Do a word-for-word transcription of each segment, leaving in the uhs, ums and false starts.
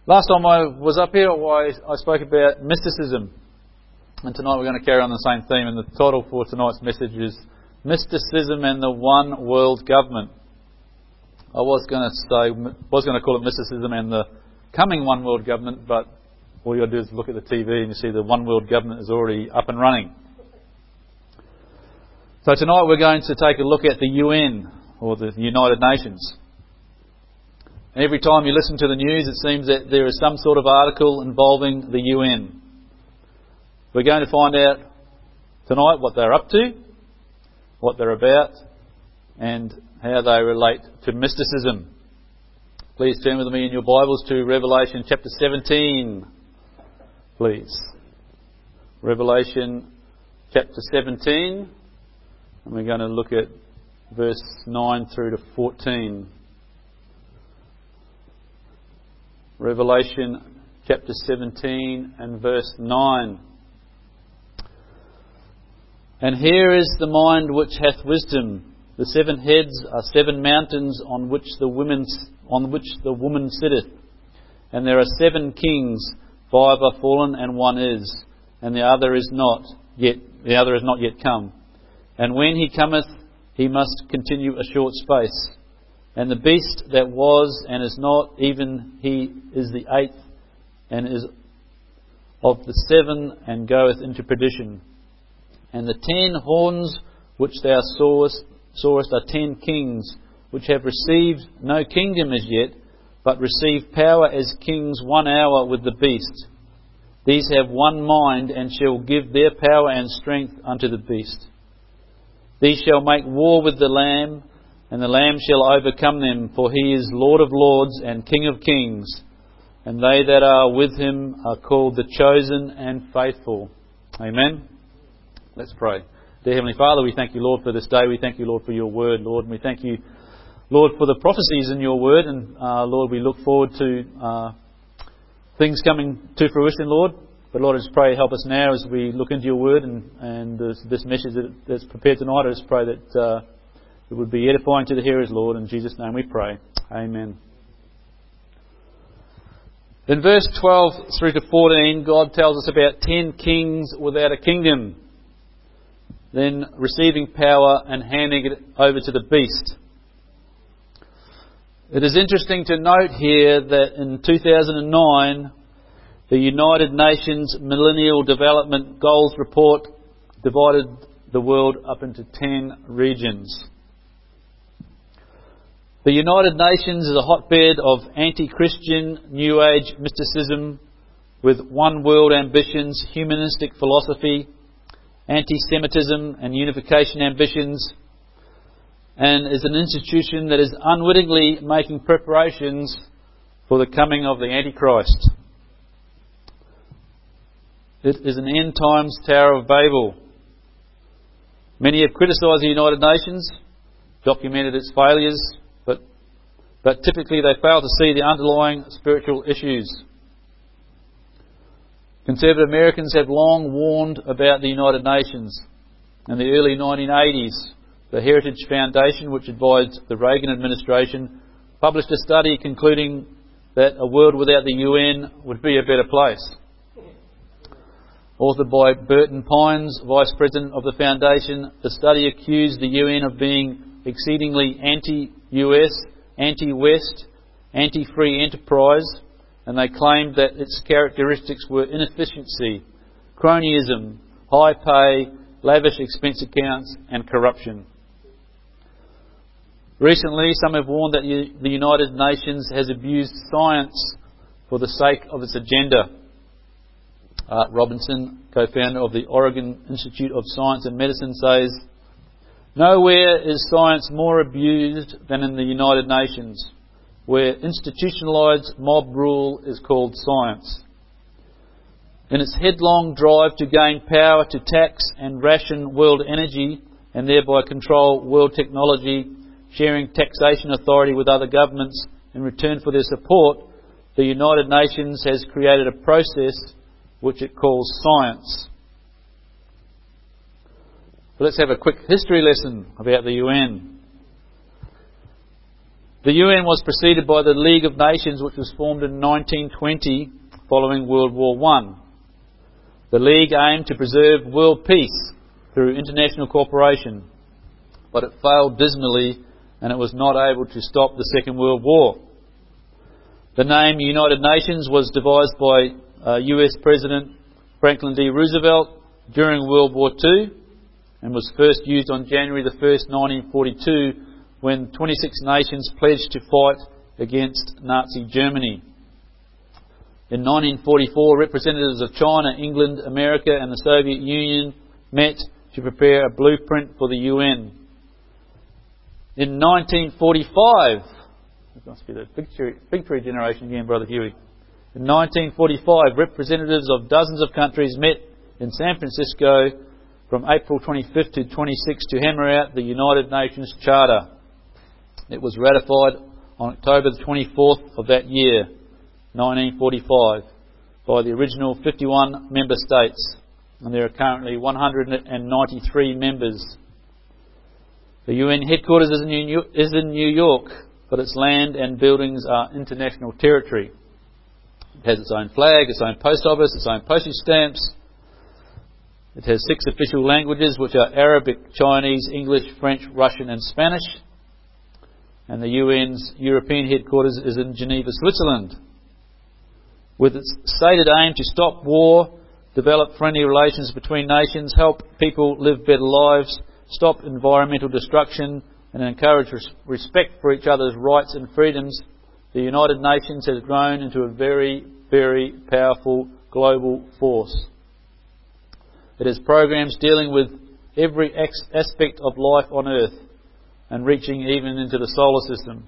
Last time I was up here, I, I spoke about mysticism. And tonight we're going to carry on the same theme. And the title for tonight's message is Mysticism and the One World Government. I was going to say, was going to call it Mysticism and the Coming One World Government, but all you got to do is look at the T V and you see the One World Government is already up and running. So tonight we're going to take a look at the U N, or the United Nations. And every time you listen to the news, it seems that there is some sort of article involving the U N. We're going to find out tonight what they're up to, what they're about, and how they relate to mysticism. Please turn with me in your Bibles to Revelation chapter seventeen, please. Revelation chapter seventeen, and we're going to look at verse nine through to fourteen. Revelation chapter seventeen and verse nine. And here is the mind which hath wisdom. The seven heads are seven mountains on which the women on which the woman sitteth. And there are seven kings, five are fallen and one is, and the other is not yet the other is not yet come. And when he cometh, he must continue a short space. And the beast that was and is not, even he is the eighth, and is of the seven, and goeth into perdition. And the ten horns which thou sawest, sawest are ten kings, which have received no kingdom as yet, but receive power as kings one hour with the beast. These have one mind, and shall give their power and strength unto the beast. These shall make war with the Lamb, and the Lamb shall overcome them, for he is Lord of lords and King of kings, and they that are with him are called the chosen and faithful. Amen. Let's pray. Dear Heavenly Father, we thank you, Lord, for this day. We thank you, Lord, for your word, Lord. And we thank you, Lord, for the prophecies in your word. And, uh, Lord, we look forward to uh, things coming to fruition, Lord. But, Lord, I just pray help us now as we look into your word and, and this, this message that, that's prepared tonight. I just pray that uh, it would be edifying to the hearers, Lord. In Jesus' name we pray. Amen. In verse twelve through to fourteen, God tells us about ten kings without a kingdom, then receiving power and handing it over to the beast. It is interesting to note here that in two thousand nine, the United Nations Millennial Development Goals report divided the world up into ten regions. The United Nations is a hotbed of anti-Christian, New Age mysticism with one world ambitions, humanistic philosophy, anti-Semitism and unification ambitions, and is an institution that is unwittingly making preparations for the coming of the Antichrist. It is an end times Tower of Babel. Many have criticised the United Nations, documented its failures, but, but typically they fail to see the underlying spiritual issues. Conservative Americans have long warned about the United Nations. In the early nineteen eighties, the Heritage Foundation, which advised the Reagan administration, published a study concluding that a world without the U N would be a better place. Authored by Burton Pines, Vice President of the Foundation, the study accused the U N of being exceedingly anti-U S, anti-West, anti-free enterprise, and they claimed that its characteristics were inefficiency, cronyism, high pay, lavish expense accounts and corruption. Recently, some have warned that the United Nations has abused science for the sake of its agenda. Art Robinson, co-founder of the Oregon Institute of Science and Medicine, says, "Nowhere is science more abused than in the United Nations, where institutionalised mob rule is called science. In its headlong drive to gain power to tax and ration world energy and thereby control world technology, sharing taxation authority with other governments in return for their support, the United Nations has created a process which it calls science." So let's have a quick history lesson about the U N. The U N was preceded by the League of Nations, which was formed in nineteen twenty following World War One. The League aimed to preserve world peace through international cooperation, but it failed dismally and it was not able to stop the Second World War. The name United Nations was devised by uh, U S President Franklin D. Roosevelt during World War Two and was first used on January the first, nineteen forty-two, when twenty-six nations pledged to fight against Nazi Germany. In nineteen forty-four, representatives of China, England, America and the Soviet Union met to prepare a blueprint for the U N. In nineteen forty-five, it must be the victory, victory generation again, Brother Huey. In nineteen forty-five, representatives of dozens of countries met in San Francisco from April twenty-fifth to twenty-sixth to hammer out the United Nations Charter. It was ratified on October the twenty-fourth of that year, nineteen forty-five, by the original fifty-one member states, and there are currently one hundred ninety-three members. The U N headquarters is in New, is in New York, but its land and buildings are international territory. It has its own flag, its own post office, its own postage stamps. It has six official languages, which are Arabic, Chinese, English, French, Russian and Spanish. And the U N's European headquarters is in Geneva, Switzerland. With its stated aim to stop war, develop friendly relations between nations, help people live better lives, stop environmental destruction and encourage res- respect for each other's rights and freedoms, the United Nations has grown into a very, very powerful global force. It has programs dealing with every ex- aspect of life on Earth and reaching even into the solar system.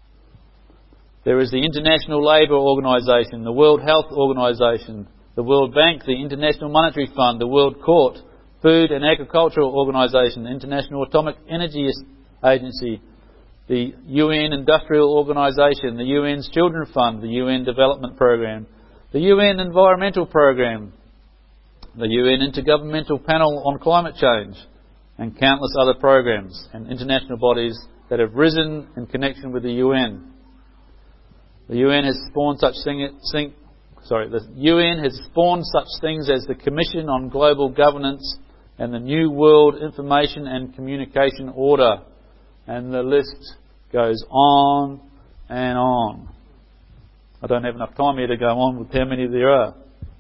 There is the International Labour Organization, the World Health Organization, the World Bank, the International Monetary Fund, the World Court, Food and Agricultural Organization, the International Atomic Energy Agency, the U N Industrial Organization, the U N's Children Fund, the U N Development Program, the U N Environmental Program, the U N Intergovernmental Panel on Climate Change, and countless other programs and international bodies that have risen in connection with the U N. The U N has spawned such thing, thing, sorry, the U N has spawned such things as the Commission on Global Governance and the New World Information and Communication Order, and the list goes on and on. I don't have enough time here to go on with how many there are.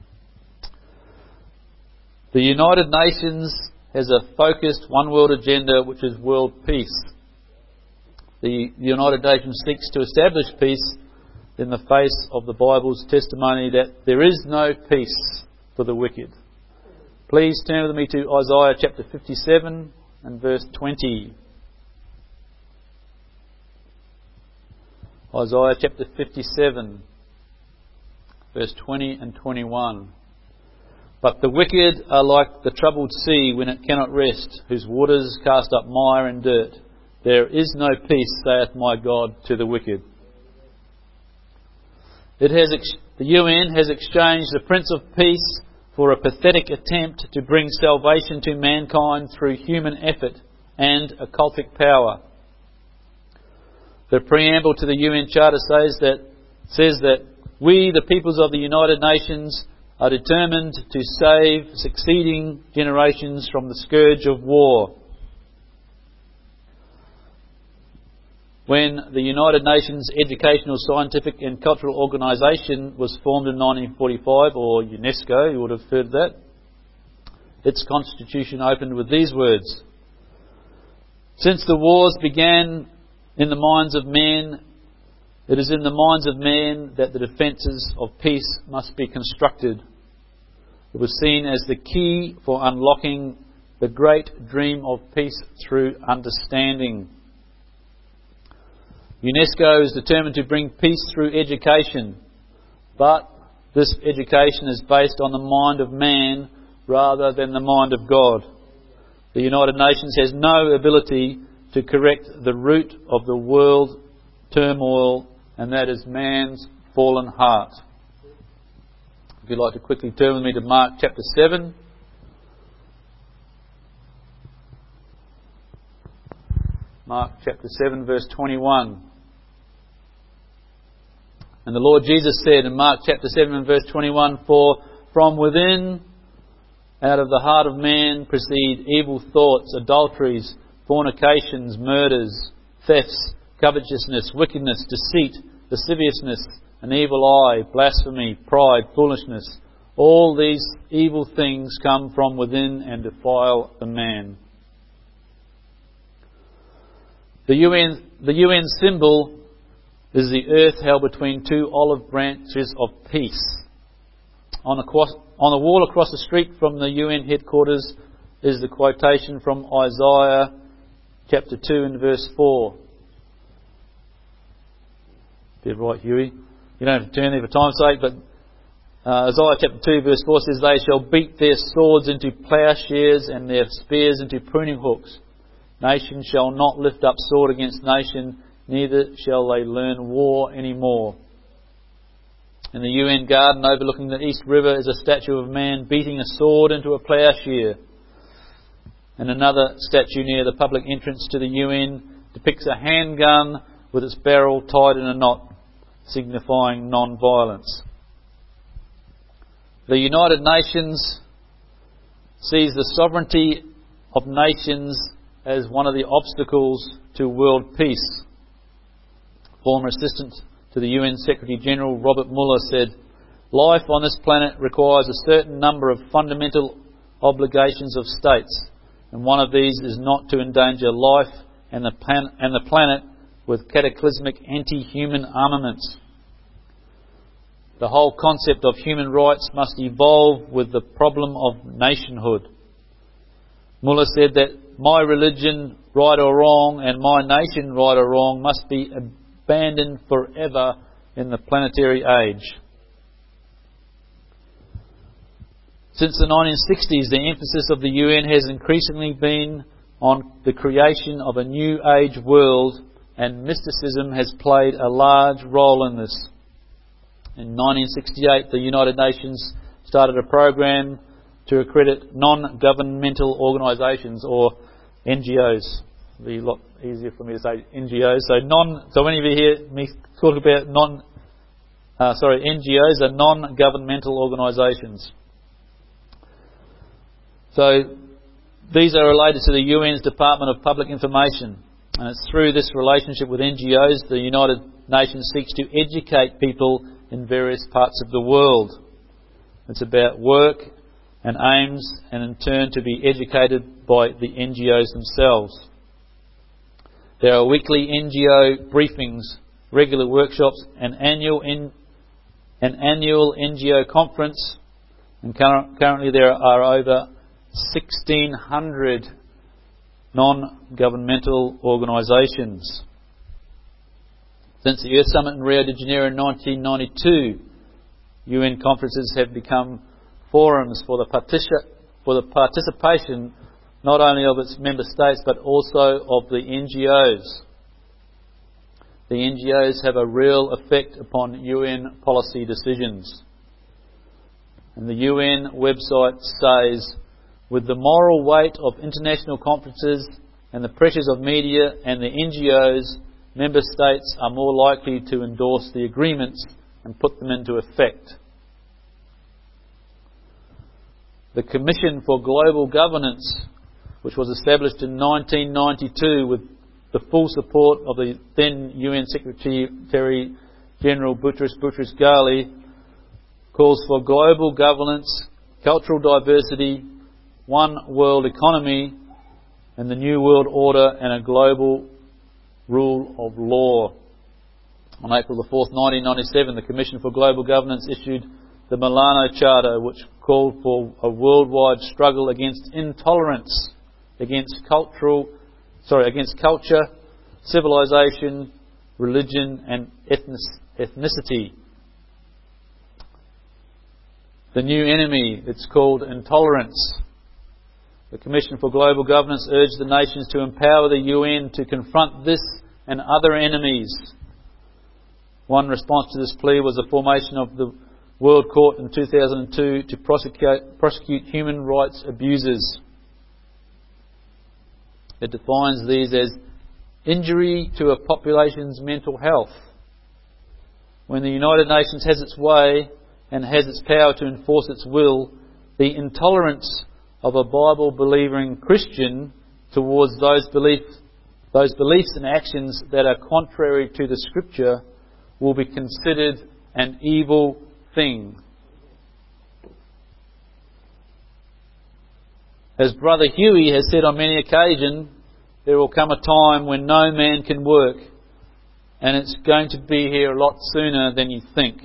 The United Nations has a focused one world agenda, which is world peace. The United Nations seeks to establish peace in the face of the Bible's testimony that there is no peace for the wicked. Please turn with me to Isaiah chapter fifty-seven and verse twenty. Isaiah chapter fifty-seven, verse twenty and twenty-one. But the wicked are like the troubled sea when it cannot rest, whose waters cast up mire and dirt. There is no peace, saith my God, to the wicked. It has ex- the U N has exchanged the Prince of Peace for a pathetic attempt to bring salvation to mankind through human effort and occultic power. The preamble to the U N Charter says that, says that we, the peoples of the United Nations, are determined to save succeeding generations from the scourge of war. When the United Nations Educational, Scientific and Cultural Organisation was formed in nineteen forty-five, or UNESCO, you would have heard that, its constitution opened with these words: Since the wars began in the minds of men, it is in the minds of men that the defences of peace must be constructed. It was seen as the key for unlocking the great dream of peace through understanding. UNESCO is determined to bring peace through education, but this education is based on the mind of man rather than the mind of God. The United Nations has no ability to correct the root of the world turmoil, and that is man's fallen heart. If you'd like to quickly turn with me to Mark chapter seven. Mark chapter seven verse twenty-one. And the Lord Jesus said in Mark chapter seven and verse twenty-one, "For from within, out of the heart of man, proceed evil thoughts, adulteries, fornications, murders, thefts, covetousness, wickedness, deceit, lasciviousness, an evil eye, blasphemy, pride, foolishness. All these evil things come from within and defile the man." The U N, the U N symbol is the earth held between two olive branches of peace. On a, on a wall across the street from the U N headquarters is the quotation from Isaiah chapter two and verse four. Did right, Huey? You don't have to turn there for time's sake, but uh, Isaiah chapter two verse four says, "They shall beat their swords into plowshares and their spears into pruning hooks. Nation shall not lift up sword against nation, neither shall they learn war any more." In the U N garden overlooking the East River is a statue of a man beating a sword into a ploughshare. And another statue near the public entrance to the U N depicts a handgun with its barrel tied in a knot, signifying non-violence. The United Nations sees the sovereignty of nations as one of the obstacles to world peace. Former assistant to the U N Secretary-General Robert Mueller said, "Life on this planet requires a certain number of fundamental obligations of states, and one of these is not to endanger life and the, pan- and the planet with cataclysmic anti-human armaments. The whole concept of human rights must evolve with the problem of nationhood." Mueller said that my religion, right or wrong, and my nation, right or wrong, must be abandoned forever in the planetary age. Since the nineteen sixties, the emphasis of the U N has increasingly been on the creation of a new age world, and mysticism has played a large role in this. In nineteen sixty-eight, the United Nations started a program to accredit non-governmental organisations, or N G Os. It'll be a lot easier for me to say N G Os. So non. So when you hear me talk about non, uh, sorry, N G Os are non-governmental organisations. So these are related to the U N's Department of Public Information, and it's through this relationship with N G Os the United Nations seeks to educate people in various parts of the world. It's about work and aims, and in turn to be educated by the N G Os themselves. There are weekly N G O briefings, regular workshops, an annual N- an annual N G O conference, and cur- currently there are over sixteen hundred non-governmental organisations. Since the Earth Summit in Rio de Janeiro in nineteen ninety-two, U N conferences have become forums for the, partici- for the participation not only of its member states but also of the N G Os. The N G Os have a real effect upon U N policy decisions. And the U N website says, "With the moral weight of international conferences and the pressures of media and the N G Os, member states are more likely to endorse the agreements and put them into effect." The Commission for Global Governance, which was established in nineteen ninety-two with the full support of the then U N Secretary General Boutros Boutros Ghali, calls for global governance, cultural diversity, one world economy, and the new world order, and a global rule of law. On April the fourth, nineteen ninety-seven, the Commission for Global Governance issued the Milano Charter, which called for a worldwide struggle against intolerance, against cultural, sorry, against culture, civilization, religion, and ethnicity. The new enemy, it's called intolerance. The Commission for Global Governance urged the nations to empower the U N to confront this and other enemies. One response to this plea was the formation of the World Court in two thousand two to prosecute, prosecute human rights abusers. It defines these as injury to a population's mental health, when the United Nations has its way and has its power to enforce its will, the intolerance of a Bible-believing Christian towards those beliefs, those beliefs and actions that are contrary to the Scripture will be considered an evil thing. As Brother Huey has said on many occasions, there will come a time when no man can work, and it's going to be here a lot sooner than you think.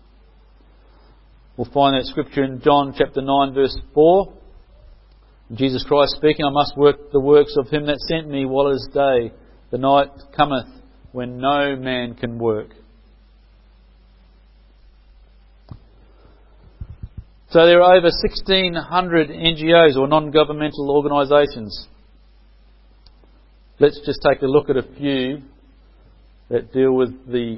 We'll find that scripture in John chapter nine verse four. Jesus Christ speaking, I must work the works of him that sent me while it is day. The night cometh when no man can work. So there are over sixteen hundred N G Os or non-governmental organisations. Let's just take a look at a few that deal with the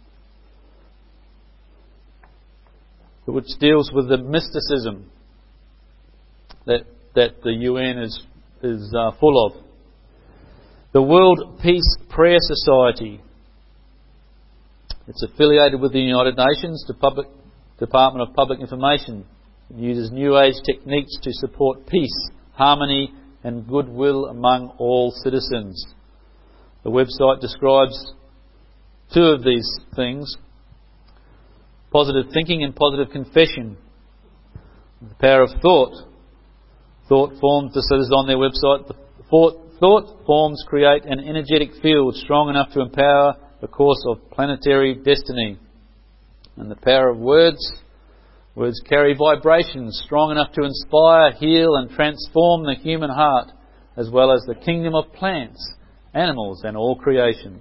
which deals with the mysticism that that the U N is is uh, full of. The World Peace Prayer Society. It's affiliated with the United Nations, the Public Department of Public Information. It uses New Age techniques to support peace, harmony and goodwill among all citizens. The website describes two of these things: positive thinking and positive confession. The power of thought. Thought forms, this is on their website, the thought, thought forms create an energetic field strong enough to empower the course of planetary destiny. And the power of words. Words carry vibrations strong enough to inspire, heal and transform the human heart, as well as the kingdom of plants, animals and all creation.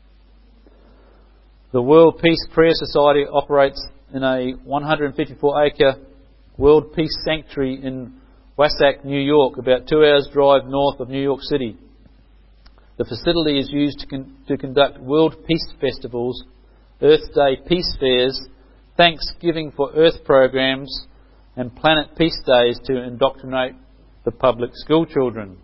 The World Peace Prayer Society operates in a one hundred fifty-four acre World Peace Sanctuary in Wasack, New York, about two hours drive north of New York City. The facility is used to, con- to conduct World Peace Festivals, Earth Day Peace Fairs, Thanksgiving for Earth programs and Planet Peace Days to indoctrinate the public school children.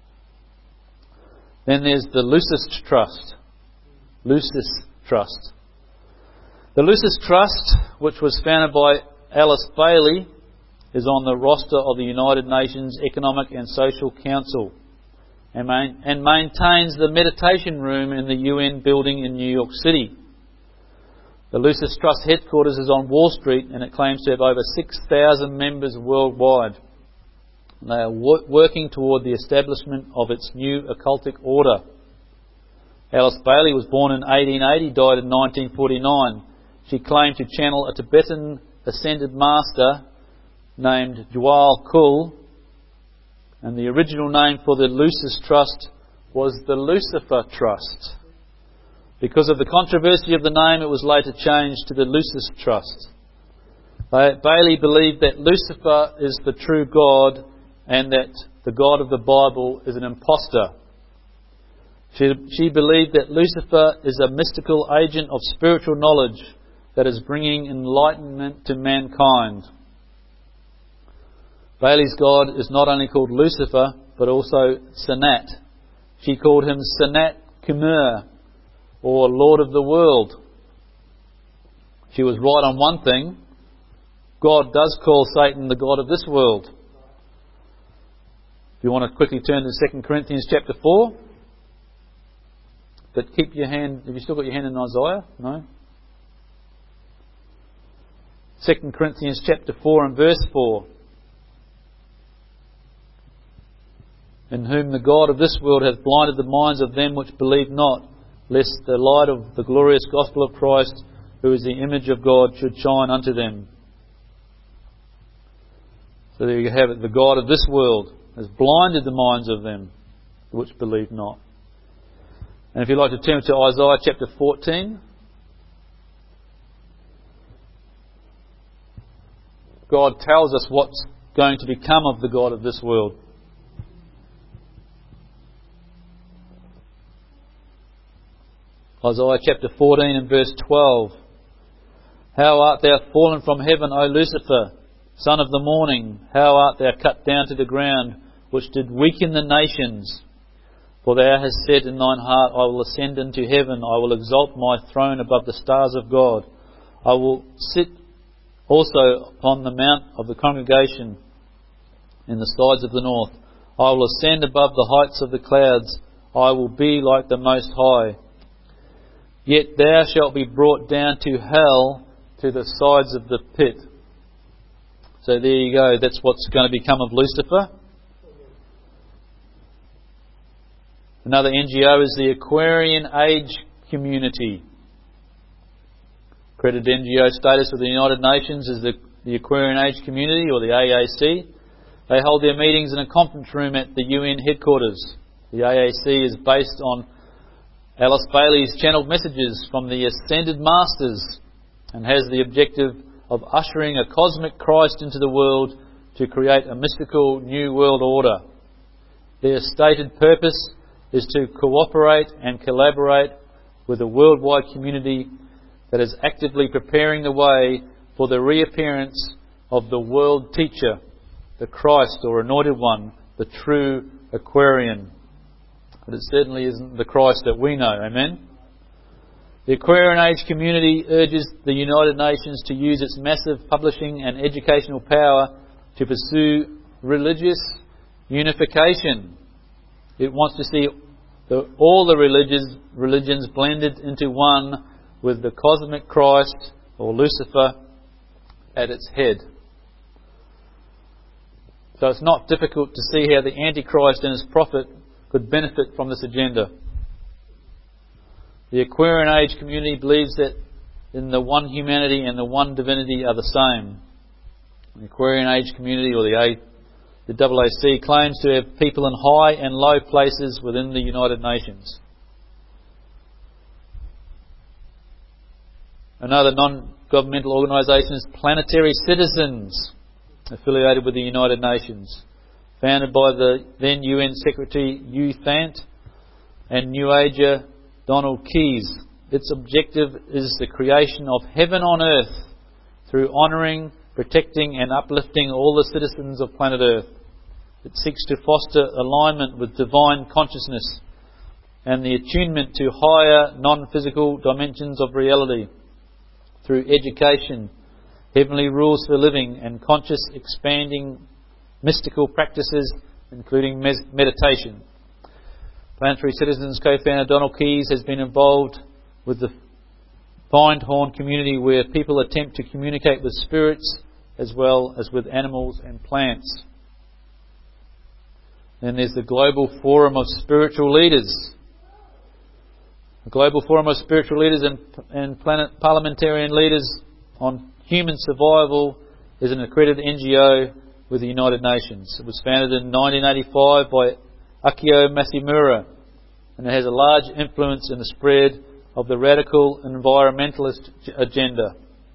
Then there's the Lucis Trust. Lucis Trust. The Lucis Trust, which was founded by Alice Bailey, is on the roster of the United Nations Economic and Social Council and, main, and maintains the meditation room in the U N building in New York City. The Lucis Trust headquarters is on Wall Street and it claims to have over six thousand members worldwide. They are wo- working toward the establishment of its new occultic order. Alice Bailey was born in eighteen eighty, died in nineteen forty-nine. She claimed to channel a Tibetan ascended master named Djwhal Khul, and the original name for the Lucis Trust was the Lucifer Trust. Because of the controversy of the name, it was later changed to the Lucis Trust. Bailey believed that Lucifer is the true God and that the God of the Bible is an impostor. She, she believed that Lucifer is a mystical agent of spiritual knowledge that is bringing enlightenment to mankind. Bailey's God is not only called Lucifer, but also Sanat. She called him Sanat Kumar, or Lord of the World. She was right on one thing. God does call Satan the God of this world. If you want to quickly turn to Second Corinthians chapter four. But keep your hand, have you still got your hand in Isaiah? No? Second Corinthians chapter four and verse four. In whom the God of this world hath blinded the minds of them which believe not, lest the light of the glorious gospel of Christ, who is the image of God, should shine unto them. So there you have it. The God of this world has blinded the minds of them which believe not. And if you'd like to turn to Isaiah chapter fourteen. God tells us what's going to become of the God of this world. Isaiah chapter fourteen and verse twelve. How art thou fallen from heaven, O Lucifer, son of the morning? How art thou cut down to the ground, which did weaken the nations? For thou hast said in thine heart, I will ascend into heaven, I will exalt my throne above the stars of God. I will sit also on the mount of the congregation in the sides of the north. I will ascend above the heights of the clouds. I will be like the Most High. Yet thou shalt be brought down to hell, to the sides of the pit. So there you go. That's what's going to become of Lucifer. Another N G O is the Aquarian Age Community. Accredited N G O status with the United Nations is the, the Aquarian Age Community, or the A A C. They hold their meetings in a conference room at the U N headquarters. The A A C is based on Alice Bailey's channeled messages from the Ascended Masters and has the objective of ushering a cosmic Christ into the world to create a mystical new world order. Their stated purpose is to cooperate and collaborate with a worldwide community that is actively preparing the way for the reappearance of the world teacher, the Christ or Anointed One, the true Aquarian. But it certainly isn't the Christ that we know. Amen? The Aquarian Age community urges the United Nations to use its massive publishing and educational power to pursue religious unification. It wants to see the, all the religions, religions blended into one, with the cosmic Christ, or Lucifer, at its head. So it's not difficult to see how the Antichrist and his prophet could benefit from this agenda. The Aquarian Age community believes that in the one humanity and the one divinity are the same. The Aquarian Age community, or the A, the A A C, claims to have people in high and low places within the United Nations. Another non-governmental organisation is Planetary Citizens, affiliated with the United Nations, founded by the then U N Secretary U Thant and New Ager Donald Keyes. Its objective is the creation of heaven on earth through honouring, protecting and uplifting all the citizens of planet Earth. It seeks to foster alignment with divine consciousness and the attunement to higher non-physical dimensions of reality through education, heavenly rules for living and conscious expanding mystical practices, including mes- meditation. Planetary Citizens co-founder Donald Keyes has been involved with the Findhorn community, where people attempt to communicate with spirits as well as with animals and plants. Then there's the Global Forum of Spiritual Leaders. The Global Forum of Spiritual Leaders and, and planet Parliamentarian Leaders on Human Survival is an accredited N G O with the United Nations. It was founded in nineteen eighty-five by Akio Masamura, and it has a large influence in the spread of the radical environmentalist agenda.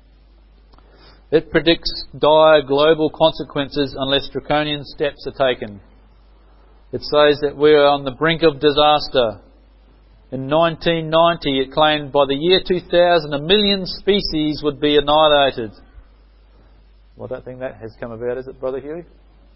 It predicts dire global consequences unless draconian steps are taken. It says that we are on the brink of disaster. In nineteen ninety, it claimed by the year two thousand a million species would be annihilated. Well, I don't think that has come about, is it, Brother Huey?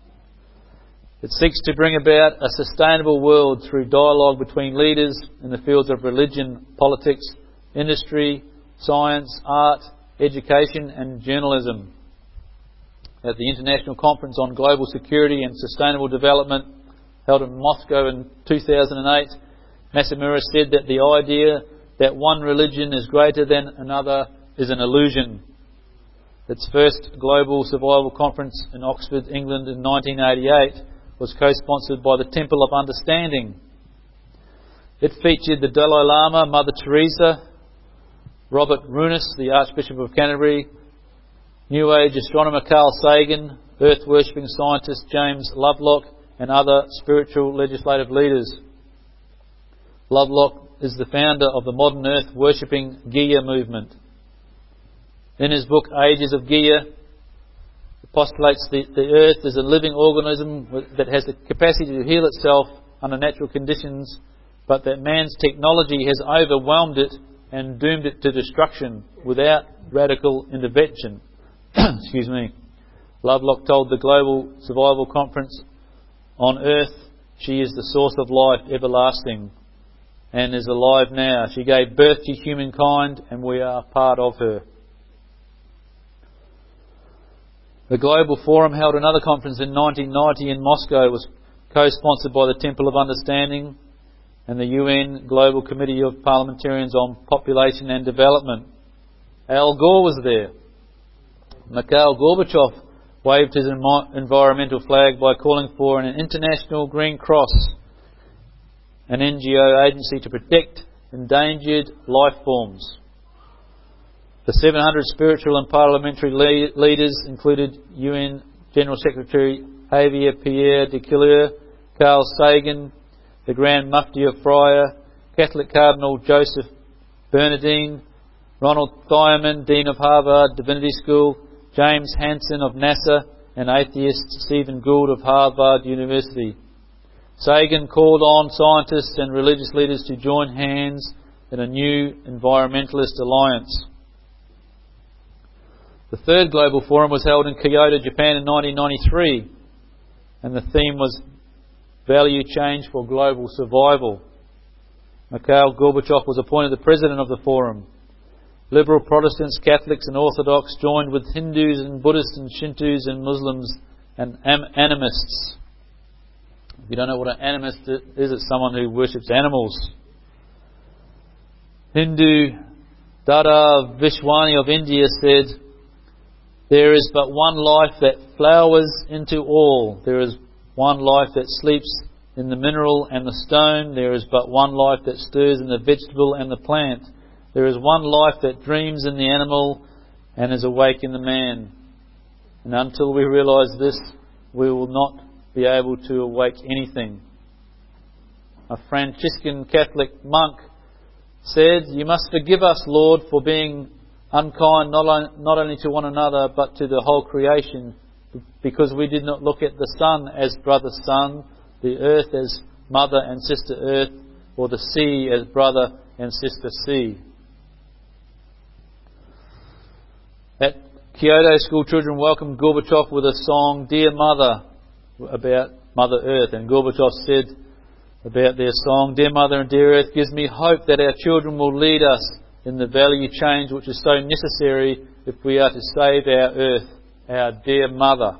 It seeks to bring about a sustainable world through dialogue between leaders in the fields of religion, politics, industry, science, art, education and journalism. At the International Conference on Global Security and Sustainable Development, held in Moscow in two thousand eight, Masamura said that the idea that one religion is greater than another is an illusion. Its first Global Survival Conference in Oxford, England in nineteen eighty-eight was co-sponsored by the Temple of Understanding. It featured the Dalai Lama, Mother Teresa, Robert Runas, the Archbishop of Canterbury, New Age astronomer Carl Sagan, earth-worshipping scientist James Lovelock, and other spiritual legislative leaders. Lovelock is the founder of the modern earth-worshipping Gaia movement. In his book Ages of Gaia, he postulates the, the earth is a living organism that has the capacity to heal itself under natural conditions, but that man's technology has overwhelmed it and doomed it to destruction without radical intervention. Excuse me. Lovelock told the Global Survival Conference, on earth she is the source of life everlasting and is alive now. She gave birth to humankind and we are part of her. The Global Forum held another conference in nineteen ninety in Moscow. Was co-sponsored by the Temple of Understanding and the U N Global Committee of Parliamentarians on Population and Development. Al Gore was there. Mikhail Gorbachev waved his environmental flag by calling for an International Green Cross, an N G O agency to protect endangered life forms. The seven hundred spiritual and parliamentary le- leaders included U N General Secretary Javier Pierre de Coulier, Carl Sagan, the Grand Mufti of Freya, Catholic Cardinal Joseph Bernardine, Ronald Thielman, Dean of Harvard Divinity School, James Hansen of NASA, and atheist Stephen Gould of Harvard University. Sagan called on scientists and religious leaders to join hands in a new environmentalist alliance. The third Global Forum was held in Kyoto, Japan in nineteen ninety-three, and the theme was Value Change for Global Survival. Mikhail Gorbachev was appointed the president of the forum. Liberal Protestants, Catholics and Orthodox joined with Hindus and Buddhists and Shintos and Muslims and am- animists. If you don't know what an animist is, it's someone who worships animals. Hindu Dada Vishwani of India said, "There is but one life that flowers into all. There is one life that sleeps in the mineral and the stone. There is but one life that stirs in the vegetable and the plant. There is one life that dreams in the animal and is awake in the man. And until we realise this, we will not be able to awake anything." A Franciscan Catholic monk said, "You must forgive us, Lord, for being unkind not, on, not only to one another but to the whole creation, because we did not look at the sun as brother sun, the earth as mother and sister earth, or the sea as brother and sister sea." At Kyoto, school children welcomed Gorbachev with a song, "Dear Mother," about Mother Earth. And Gorbachev said about their song, "Dear Mother and dear Earth gives me hope that our children will lead us in the value change which is so necessary if we are to save our Earth, our dear Mother."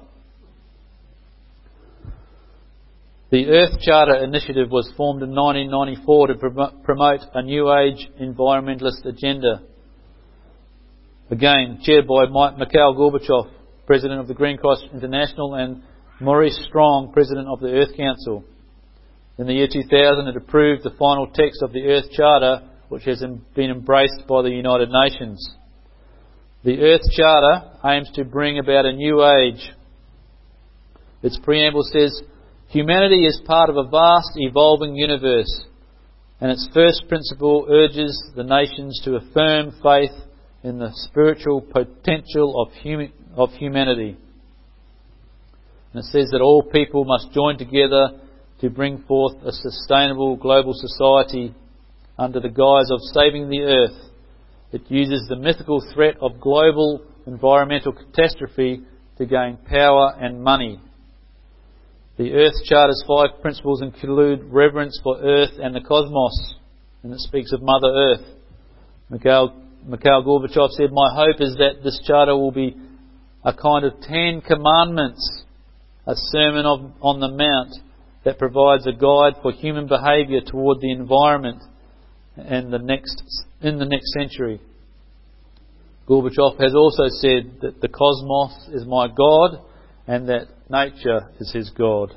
The Earth Charter initiative was formed in nineteen ninety-four to promote a New Age environmentalist agenda. Again, chaired by Mikhail Gorbachev, President of the Green Cross International, and Maurice Strong, President of the Earth Council. In the year two thousand, it approved the final text of the Earth Charter, which has been embraced by the United Nations. The Earth Charter aims to bring about a new age. Its preamble says, "Humanity is part of a vast evolving universe," and its first principle urges the nations to affirm faith in the spiritual potential of, hum- of humanity. And it says that all people must join together to bring forth a sustainable global society under the guise of saving the earth. It uses the mythical threat of global environmental catastrophe to gain power and money. The Earth Charter's five principles include reverence for Earth and the cosmos, and it speaks of Mother Earth. Mikhail, Mikhail Gorbachev said, "My hope is that this charter will be a kind of Ten Commandments, a sermon of, on the Mount that provides a guide for human behaviour toward the environment and the next in the next century." Gorbachev has also said that the cosmos is my God and that nature is his God.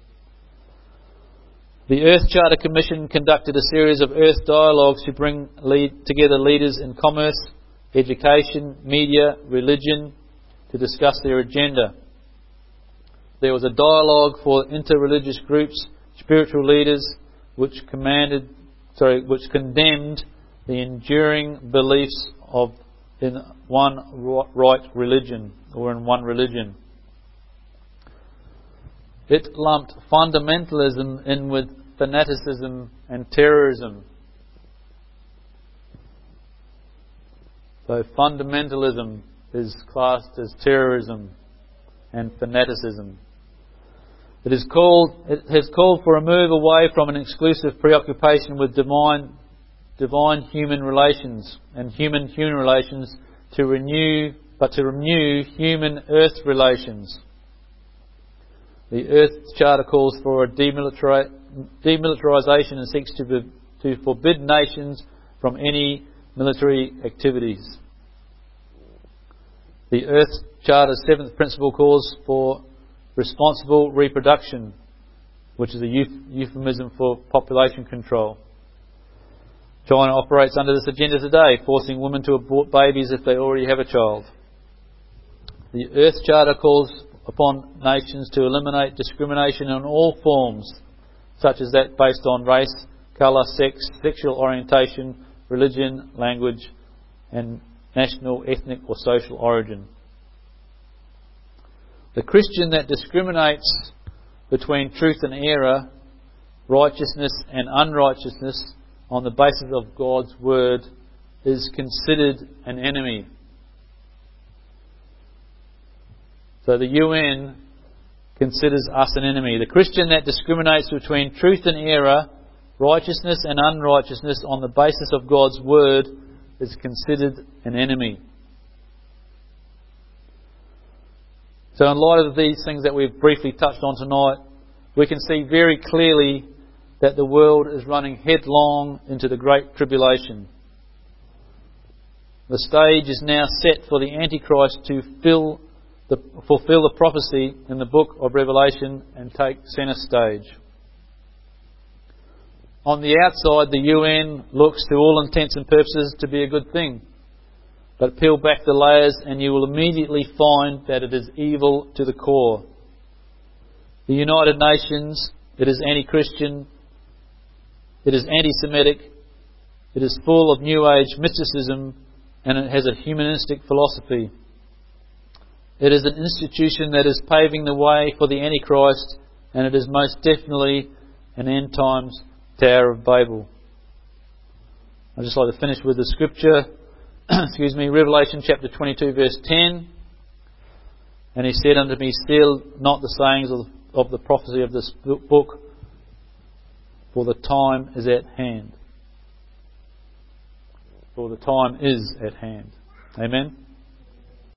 The Earth Charter Commission conducted a series of Earth dialogues to bring lead, together leaders in commerce, education, media, religion to discuss their agenda. There was a dialogue for interreligious groups, spiritual leaders, which commanded, sorry, which condemned the enduring beliefs of in one right religion or in one religion. It lumped fundamentalism in with fanaticism and terrorism. So fundamentalism is classed as terrorism and fanaticism. It is called. It has called for a move away from an exclusive preoccupation with divine, divine human relations and human-human relations to renew but to renew human earth relations. The Earth Charter calls for a demilitari- demilitarisation and seeks to, be, to forbid nations from any military activities. The Earth Charter's seventh principle calls for responsible reproduction, which is a euphemism for population control. China operates under this agenda today, forcing women to abort babies if they already have a child. The Earth Charter calls upon nations to eliminate discrimination in all forms, such as that based on race, colour, sex, sexual orientation, religion, language, and national, ethnic or social origin. The Christian that discriminates between truth and error, righteousness and unrighteousness on the basis of God's word is considered an enemy. So the U N considers us an enemy. The Christian that discriminates between truth and error, righteousness and unrighteousness on the basis of God's word is considered an enemy. So in light of these things that we've briefly touched on tonight, we can see very clearly that the world is running headlong into the Great Tribulation. The stage is now set for the Antichrist to fill the, fulfill the prophecy in the book of Revelation and take centre stage. On the outside, the U N looks to all intents and purposes to be a good thing. But peel back the layers and you will immediately find that it is evil to the core. The United Nations, it is anti-Christian, it is anti-Semitic, it is full of New Age mysticism, and it has a humanistic philosophy. It is an institution that is paving the way for the Antichrist, and it is most definitely an end times Tower of Babel. I'd just like to finish with the scripture. Excuse me, Revelation chapter twenty-two verse ten. And he said unto me, seal not the sayings of, of the prophecy of this book, for the time is at hand. For the time is at hand. Amen.